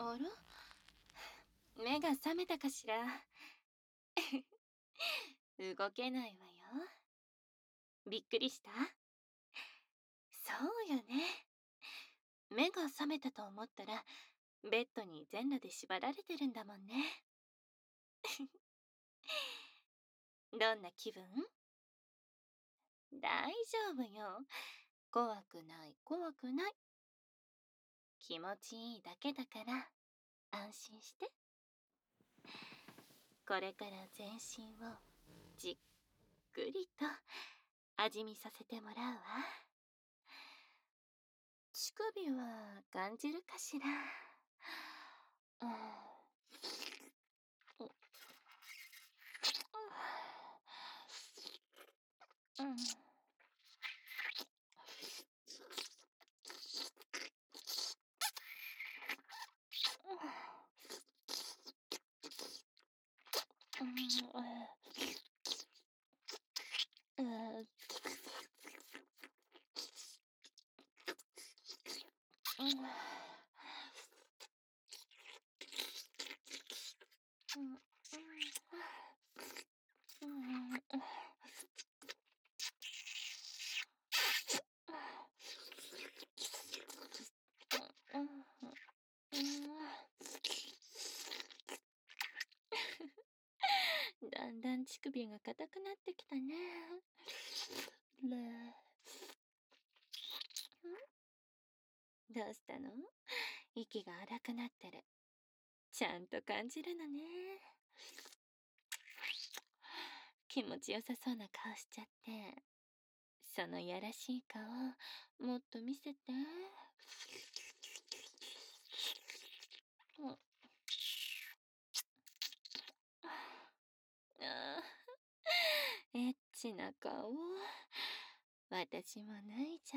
あら、目が覚めたかしら。動けないわよ。びっくりした？そうよね。目が覚めたと思ったら、ベッドに全裸で縛られてるんだもんね。どんな気分？大丈夫よ。怖くない、怖くない。気持ちいいだけだから、安心して。これから全身をじっくりと味見させてもらうわ。乳首は感じるかしら。うん。うん。だんだん乳首が硬くなってきたね。どうしたの？息が荒くなってる。ちゃんと感じるのね。気持ちよさそうな顔しちゃって。そのやらしい顔、もっと見せて。うん、あーエッチな顔。私も脱いじゃ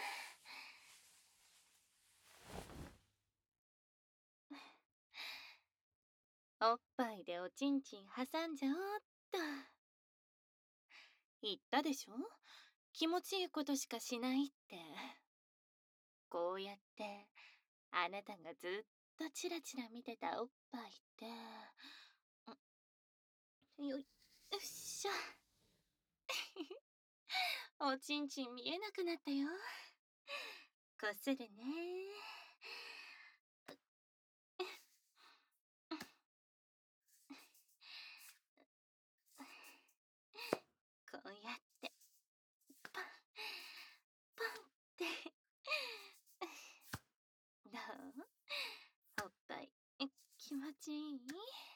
おう。おっぱいでおちんちん挟んじゃおうっと。言ったでしょ？気持ちいいことしかしないって。こうやってあなたがずっとチラチラ見てたおっぱいって、よいっしょ。おちんちん見えなくなったよ。こするね。こうやってパンパンってどう？おっぱい気持ちいい？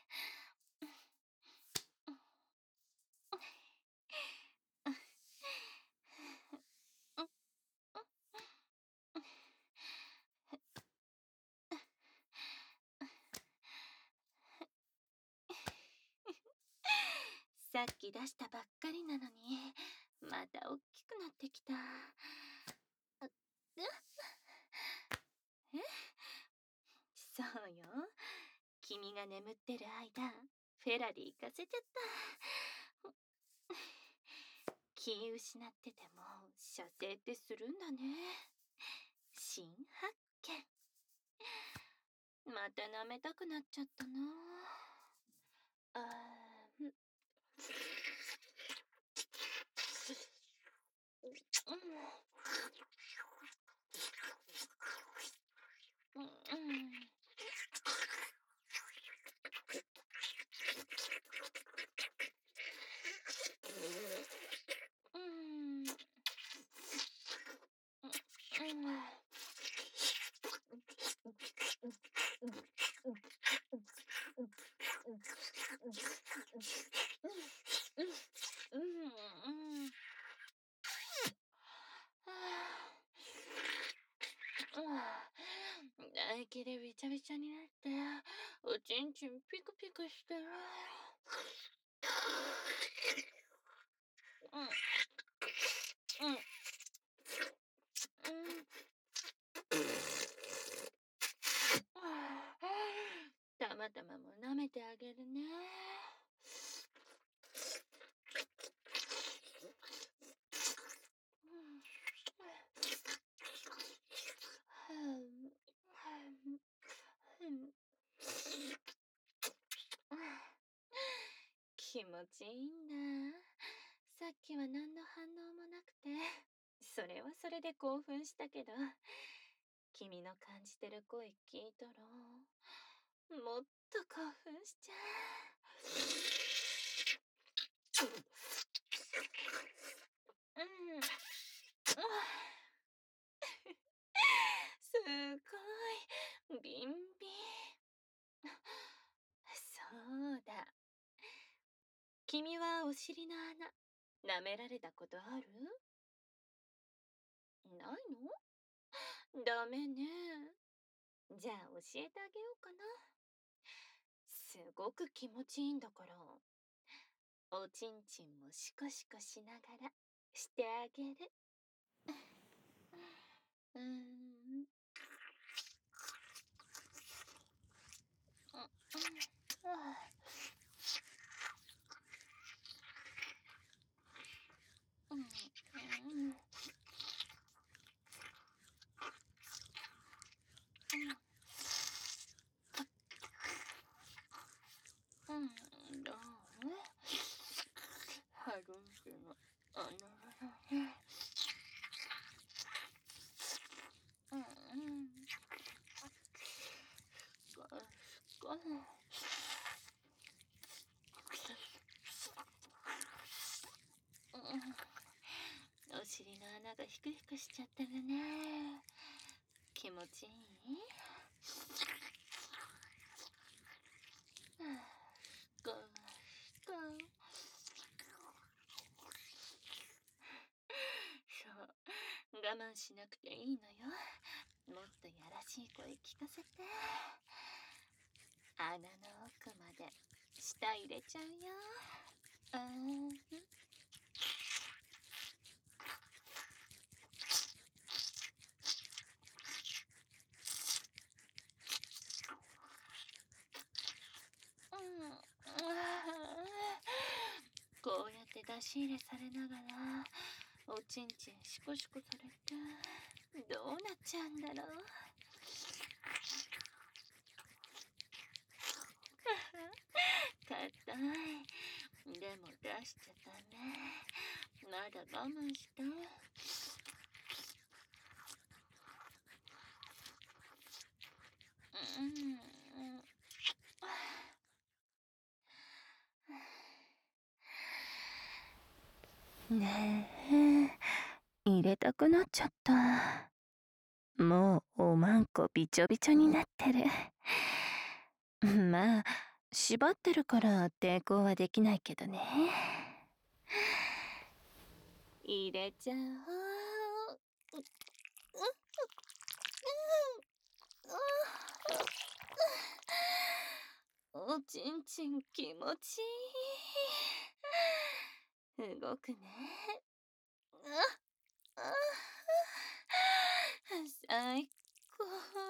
さっき出したばっかりなのに、また大きくなってきた。え？そうよ。君が眠ってる間、フェラリー行かせちゃった。気失ってても、射精ってするんだね。新発見。また舐めたくなっちゃったな。あー、唾液でびちゃびちゃになって、おちんちんピクピクしてる。うん。うん。たまたまも舐めてあげるね。 持ちいいんだ。さっきは何の反応もなくて、それはそれで興奮したけど、君の感じてる声聞いたら、もっと興奮しちゃう。うん。すごい。ビンビン。そうだ。君はお尻の穴、舐められたことある？ないの？ダメね。じゃあ教えてあげようかな。すごく気持ちいいんだから。おちんちんもシコシコしながらしてあげる。うーん。うん。うん。どう？初めてのあのね。うん。お尻の穴がヒクヒクしちゃってるね。気持ちいい？ゴーゴー。そう、我慢しなくていいのよ。もっとやらしい声聞かせて。穴の奥まで舌入れちゃうよ。あー。うん。こうやって出し入れされながらおちんちんシコシコされてどうなっちゃうんだろう。硬い。でも出しちゃダメ。まだ我慢して。うん。ねえ、入れたくなっちゃった。もうおまんこびちょびちょになってる。まあ、縛ってるから抵抗はできないけどね。入れちゃおう。おちんちん気持ちいい。動くね。最高。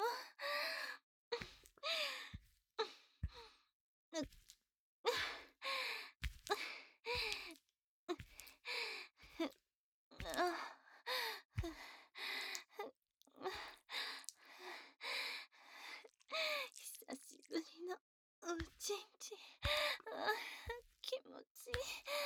久しぶりのおちんちん。気持ちいい。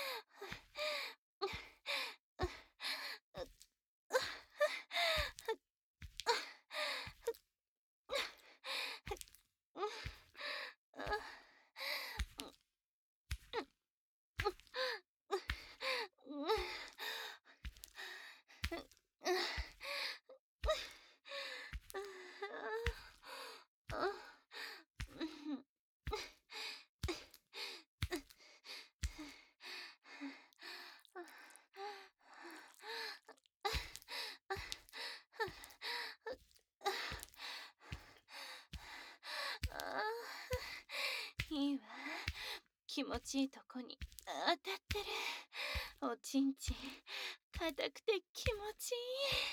いいわ。気持ちいいとこに当たってる。おちんちん硬くて気持ちいい。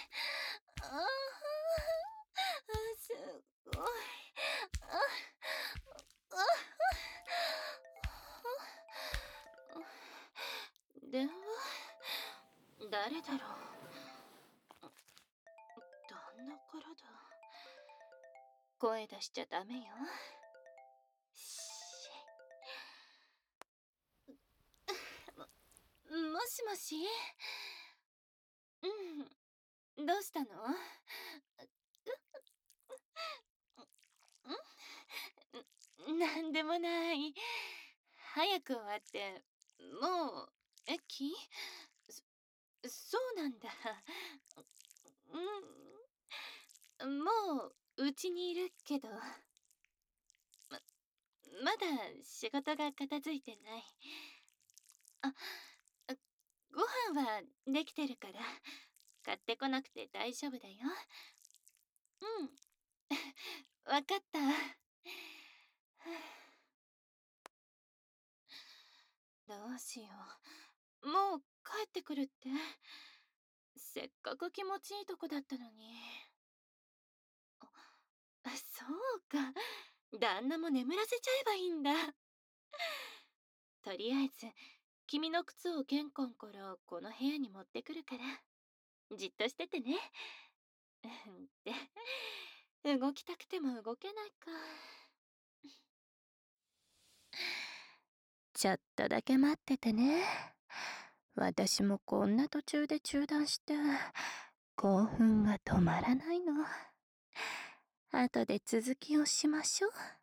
すごい。電話？誰だろう。旦那からだ。声出しちゃダメよ。しもし。どうしたの？なんでもない。早く終わって、もう、駅？そうなんだ。もう、うちにいるけど、まだ仕事が片付いてない。あ、ご飯はできてるから、買ってこなくて大丈夫だよ。うん、わかった。どうしよう。もう帰ってくるって。せっかく気持ちいいとこだったのに。そうか。旦那も眠らせちゃえばいいんだ。とりあえず、君の靴を玄関からこの部屋に持ってくるから、じっとしててね。で、動きたくても動けないか。ちょっとだけ待っててね。私もこんな途中で中断して、興奮が止まらないの。後で続きをしましょう。